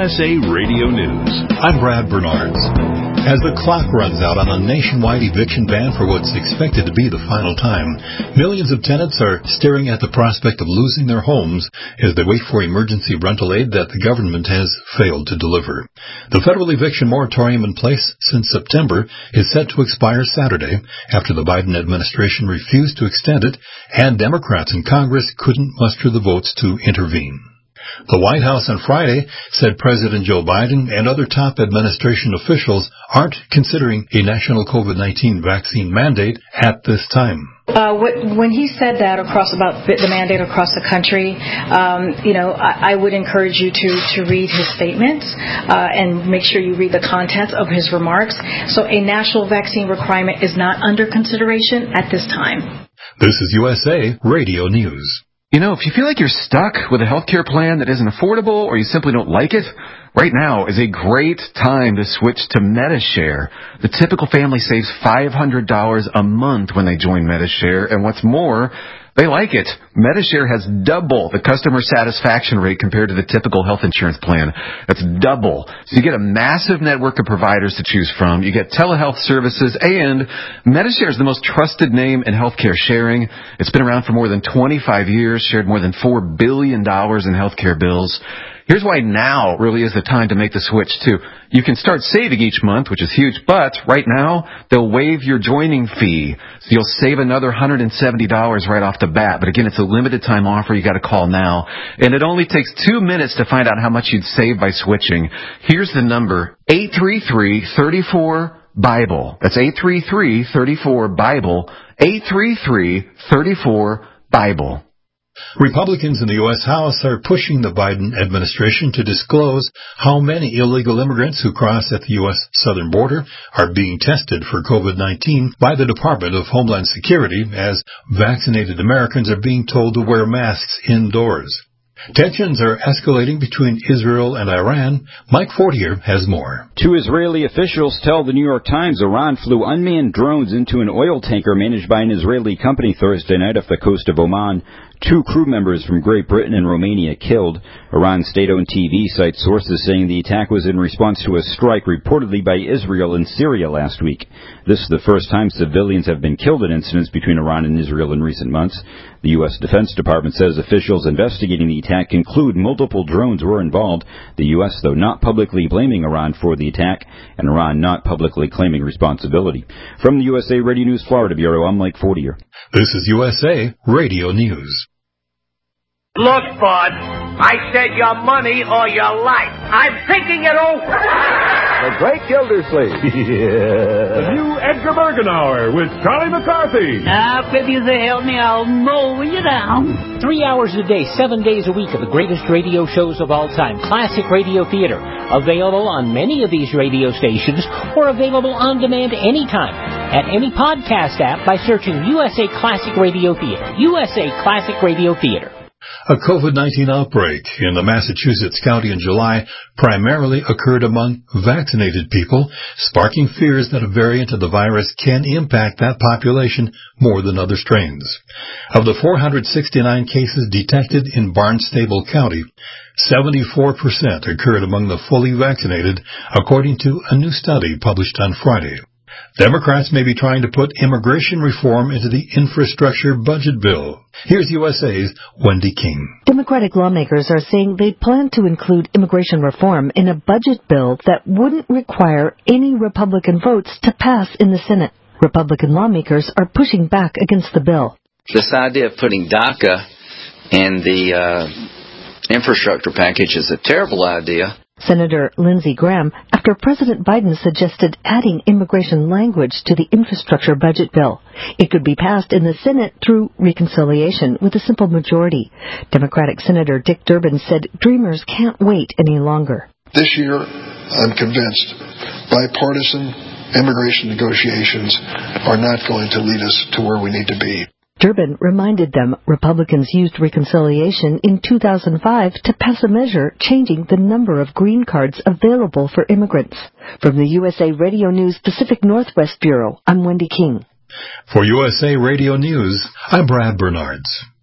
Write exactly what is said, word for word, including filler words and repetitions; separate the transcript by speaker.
Speaker 1: S A Radio News.
Speaker 2: I'm Brad Bernards. As the clock runs out on a nationwide eviction ban for what's expected to be the final time, millions of tenants are staring at the prospect of losing their homes as they wait for emergency rental aid that the government has failed to deliver. The federal eviction moratorium in place since September is set to expire Saturday after the Biden administration refused to extend it and Democrats in Congress couldn't muster the votes to intervene. The White House on Friday said President Joe Biden and other top administration officials aren't considering a national COVID nineteen vaccine mandate at this time.
Speaker 3: Uh, when he said that across about the mandate across the country, um, you know, I, I would encourage you to, to read his statements uh, and make sure you read the contents of his remarks. So a national vaccine requirement is not under consideration at this time.
Speaker 2: This is U S A Radio News.
Speaker 4: You know, if you feel like you're stuck with a healthcare plan that isn't affordable or you simply don't like it, right now is a great time to switch to Medi-Share. The typical family saves five hundred dollars a month when they join Medi-Share, and what's more, they like it. Medi-Share has double the customer satisfaction rate compared to the typical health insurance plan. That's double. So you get a massive network of providers to choose from. You get telehealth services, and Medi-Share is the most trusted name in healthcare sharing. It's been around for more than twenty-five years, shared more than four billion dollars in healthcare bills. Here's why now really is the time to make the switch, too. You can start saving each month, which is huge, but right now, they'll waive your joining fee. So you'll save another one hundred seventy dollars right off the bat. But again, it's a limited time offer. You got to call now. And it only takes two minutes to find out how much you'd save by switching. Here's the number, eight three three, three four, BIBLE. That's eight three three, three four, BIBLE, eight three three, three four, BIBLE.
Speaker 2: Republicans in the U S House are pushing the Biden administration to disclose how many illegal immigrants who cross at the U S southern border are being tested for COVID nineteen by the Department of Homeland Security, as vaccinated Americans are being told to wear masks indoors. Tensions are escalating between Israel and Iran. Mike Fortier has more.
Speaker 5: Two Israeli officials tell the New York Times Iran flew unmanned drones into an oil tanker managed by an Israeli company Thursday night off the coast of Oman. Two crew members from Great Britain and Romania killed. Iran's state-owned T V cites sources saying the attack was in response to a strike reportedly by Israel in Syria last week. This is the first time civilians have been killed in incidents between Iran and Israel in recent months. The U S Defense Department says officials investigating the attack conclude multiple drones were involved. The U S, though, not publicly blaming Iran for the attack, and Iran not publicly claiming responsibility. From the U S A Radio News Florida Bureau, I'm Mike Fortier.
Speaker 2: This is U S A Radio News.
Speaker 6: Look, bud, I said your money or your life. I'm thinking it over.
Speaker 7: The Great Gildersleeve.
Speaker 8: Yeah. The new Edgar Bergen Hour with Charlie McCarthy.
Speaker 9: Ah, if you say help me, I'll mow you down.
Speaker 10: Three hours a day, seven days a week of the greatest radio shows of all time. Classic Radio Theater. Available on many of these radio stations or available on demand anytime at any podcast app by searching U S A Classic Radio Theater. U S A Classic Radio Theater.
Speaker 2: A COVID nineteen outbreak in the Massachusetts county in July primarily occurred among vaccinated people, sparking fears that a variant of the virus can impact that population more than other strains. Of the four hundred sixty-nine cases detected in Barnstable County, seventy-four percent occurred among the fully vaccinated, according to a new study published on Friday. Democrats may be trying to put immigration reform into the infrastructure budget bill. Here's U S A's Wendy King.
Speaker 11: Democratic lawmakers are saying they plan to include immigration reform in a budget bill that wouldn't require any Republican votes to pass in the Senate. Republican lawmakers are pushing back against the bill.
Speaker 12: This idea of putting DACA in the uh, infrastructure package is a terrible idea.
Speaker 11: Senator Lindsey Graham, after President Biden suggested adding immigration language to the infrastructure budget bill. It could be passed in the Senate through reconciliation with a simple majority. Democratic Senator Dick Durbin said Dreamers can't wait any longer.
Speaker 13: This year, I'm convinced, bipartisan immigration negotiations are not going to lead us to where we need to be.
Speaker 11: Durbin reminded them Republicans used reconciliation in two thousand five to pass a measure changing the number of green cards available for immigrants. From the U S A Radio News Pacific Northwest Bureau, I'm Wendy King.
Speaker 2: For U S A Radio News, I'm Brad Bernards.